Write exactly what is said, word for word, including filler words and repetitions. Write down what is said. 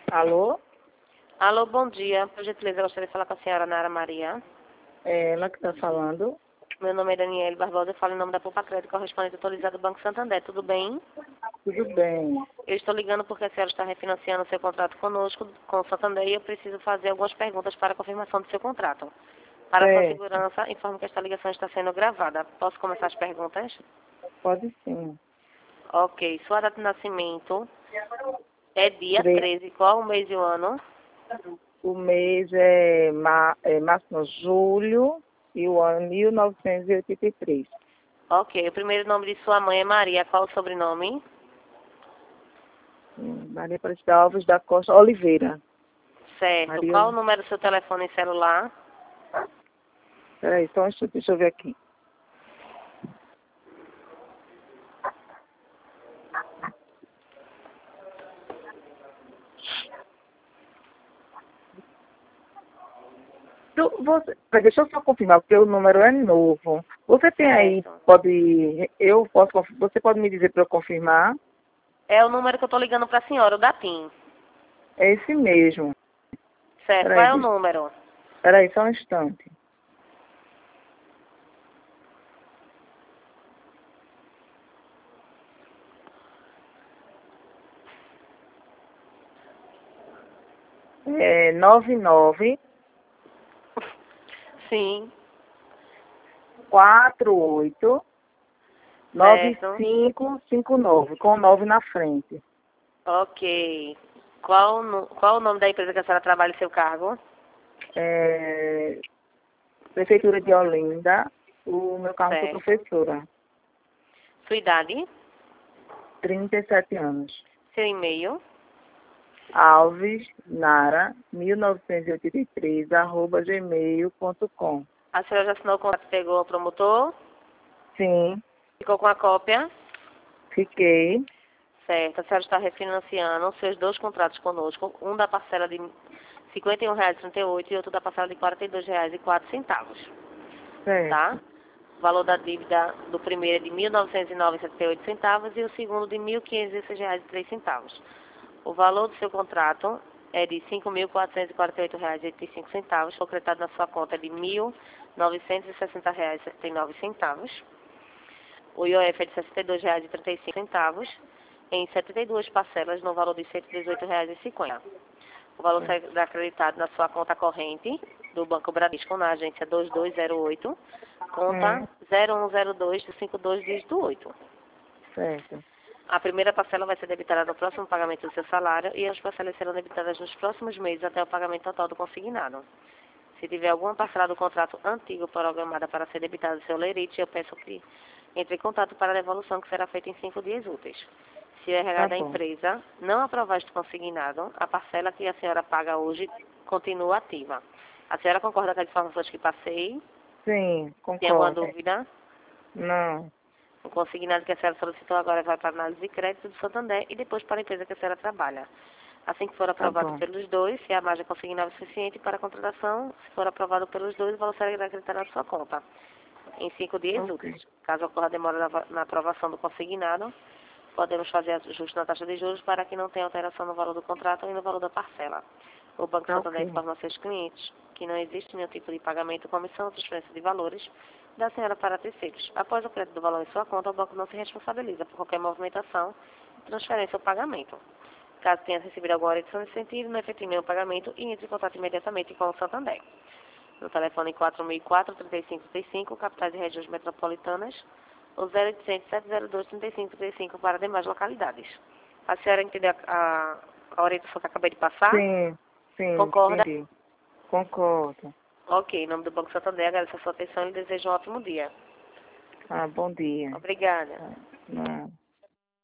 Alô? Alô, bom dia. Por gentileza, eu gostaria de falar com a senhora Nara Maria. É ela que está falando. Meu nome é Daniele Barbosa, eu falo em nome da Poupa Crédito, correspondente atualizado do Banco Santander. Tudo bem? Tudo bem. Eu estou ligando porque a senhora está refinanciando o seu contrato conosco, com o Santander, e eu preciso fazer algumas perguntas para a confirmação do seu contrato. Para sua Certo. segurança, informo que esta ligação está sendo gravada. Posso começar as perguntas? Pode sim. Ok. Sua data de nascimento é dia Tre- treze. Qual o mês e o ano? O mês é, ma... é máximo julho e o ano mil novecentos e oitenta e três. Ok. O primeiro nome de sua mãe é Maria. Qual o sobrenome? Hum, Maria Aparecida Alves da Costa Oliveira. Certo. Maria. Qual o número do seu telefone celular? Peraí, só um instante, deixa eu ver aqui. Tu- Você... peraí, deixa eu só confirmar, porque o número é novo. Você tem aí, Certo. pode. Eu posso conf- Você pode me dizer para eu confirmar? É o número que eu estou ligando para a senhora, o da TIM. É esse mesmo. Certo. Qual Peraí, é o deixa... número? peraí, só um instante. É nove nove Sim. quatro oito nove Certo. cinco cinco nove, com nove na frente. Ok. Qual, o nu- qual o nome da empresa que a senhora trabalha em seu cargo? É, Prefeitura de Olinda, o meu carro sou Certo. professora, Sua idade? trinta e sete anos. Seu e-mail? Alves Nara, mil novecentos e oitenta e três, arroba gmail ponto com. A senhora já assinou o contrato e pegou o promotor? Sim, Ficou com a cópia? fiquei. Certo. A senhora está refinanciando seus dois contratos conosco. Um da parcela de cinquenta e um reais e trinta e oito centavos e outro da parcela de quarenta e dois reais e quatro centavos. Tá? Certo. O valor da dívida do primeiro é de mil novecentos e nove reais e setenta e oito centavos e o segundo de mil quinhentos e dezesseis reais e três centavos. O valor do seu contrato é de cinco mil quatrocentos e quarenta e oito reais e oitenta e cinco centavos, concretado na sua conta de mil novecentos e sessenta reais e setenta e nove centavos. O I O F é de sessenta e dois reais e trinta e cinco centavos, em setenta e duas parcelas no valor de cento e dezoito reais e cinquenta centavos. O valor será acreditado na sua conta corrente do Banco Bradesco na agência dois dois zero oito, conta Hum, zero um zero dois cinco dois dígito oito. certo. A primeira parcela vai ser debitada no próximo pagamento do seu salário e as parcelas serão debitadas nos próximos meses até o pagamento total do consignado. Se tiver alguma parcela do contrato antigo programada para ser debitada do seu lerite, eu peço que entre em contato para a devolução, que será feita em cinco dias úteis. Se o R H Tá da bom. empresa não aprovar este consignado, a parcela que a senhora paga hoje continua ativa. A senhora concorda com as informações que passei? Sim, Tem alguma concordo. dúvida? Não. O consignado que a senhora solicitou agora vai para a análise de crédito do Santander e depois para a empresa que a senhora trabalha. Assim que for Tá aprovado bom. pelos dois, se a margem consignável é suficiente para a contratação, se for aprovado pelos dois, o valor será acreditado na sua conta em cinco dias Ok. úteis. Caso ocorra demora na, na aprovação do consignado, podemos fazer ajuste na taxa de juros para que não tenha alteração no valor do contrato e no valor da parcela. O Banco Tá Santander ok. informa aos seus clientes que não existe nenhum tipo de pagamento, comissão ou transferência de valores da senhora para terceiros. Após o crédito do valor em sua conta, o banco não se responsabiliza por qualquer movimentação, transferência ou pagamento. Caso tenha recebido alguma orientação nesse sentido, não efetue nenhum pagamento e entre em contato imediatamente com o Santander. No telefone quatro mil e quatro, trinta e cinco trinta e cinco, capitais e regiões metropolitanas, ou zero oitocentos, sete zero dois, trinta e cinco trinta e cinco para demais localidades. A senhora entendeu a, a, a orientação que eu acabei de passar? Sim, sim, Concorda? entendi. Concordo. Ok, em nome do Banco Santander, agradeço a sua atenção e desejo um ótimo dia. Ah, bom dia. Obrigada. Ah, não.